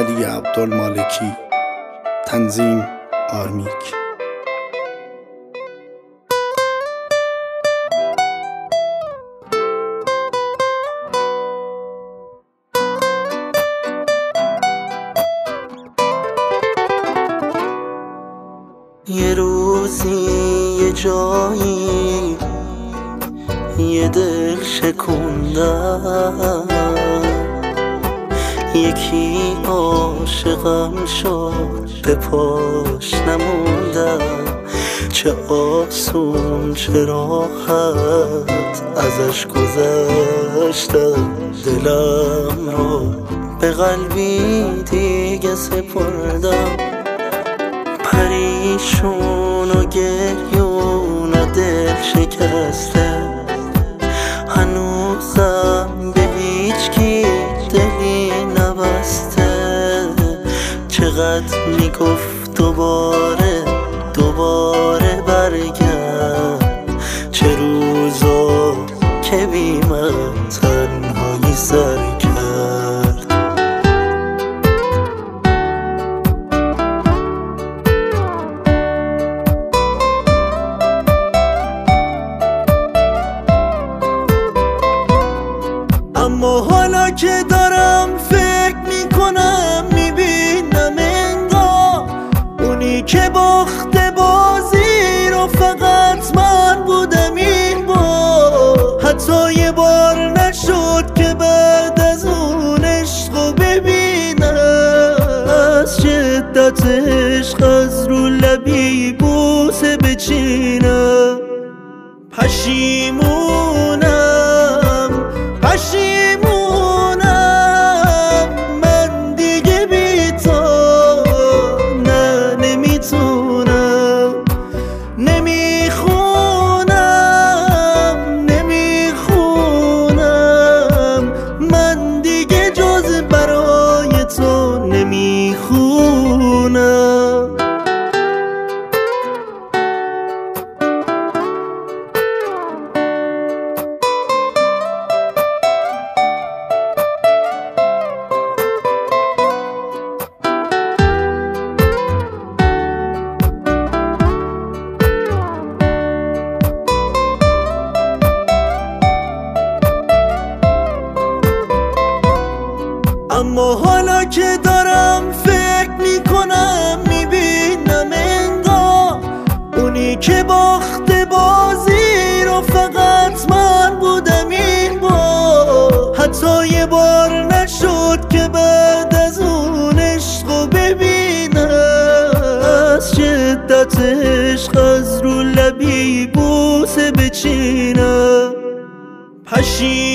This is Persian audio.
علی عبدالمالکی. تنظیم آرمیک. یه روزی یه جایی یه دل شکوندم، یکی عاشقم شد به پاش نموندم. چه آسون چه راحت ازش گذشتم، دلم رو به قلبی دیگه سپردم. پریشون و گریون و دل شکسته، هنوزم به هیچ کی دلی نبسته. چقدر میگفت دوباره برگرد، چه روزا که بی من تنهایی سر کرد. اما حالا که دارم فکر میکنم، میبینم انگار اونی که باخته بازی رو فقط من بودم این بار. حتی یه بار نشد که بعد از اون عشقو ببینم، از شدت عشق از رو لبی بوسه بچینم. پشیمونم من دیگه بی تو نه نمیتونم. نمیخونم من دیگه جز برای تو نمیخونم. اما حالا که دارم فکر میکنم، میبینم انگار اونی که باخته بازی رو فقط من بودم این بار. حتی یه بار نشد که بعد از اون عشقو ببینم، از شدت عشق از رو لبی بوسه بچینم.